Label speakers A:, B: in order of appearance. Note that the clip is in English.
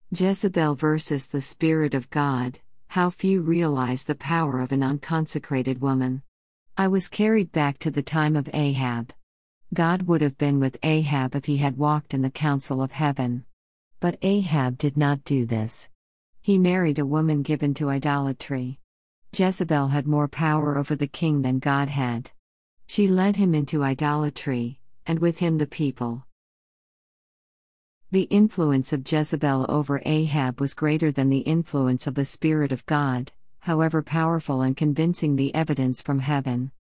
A: Jezebel versus the Spirit of God. How few realize the power of an unconsecrated woman. I was carried back to the time of Ahab. God would have been with Ahab if he had walked in the counsel of heaven. But Ahab did not do this. He married a woman given to idolatry. Jezebel had more power over the king than God had. She led him into idolatry, and with him the people. The influence of Jezebel over Ahab was greater than the influence of the Spirit of God, however powerful and convincing the evidence from heaven.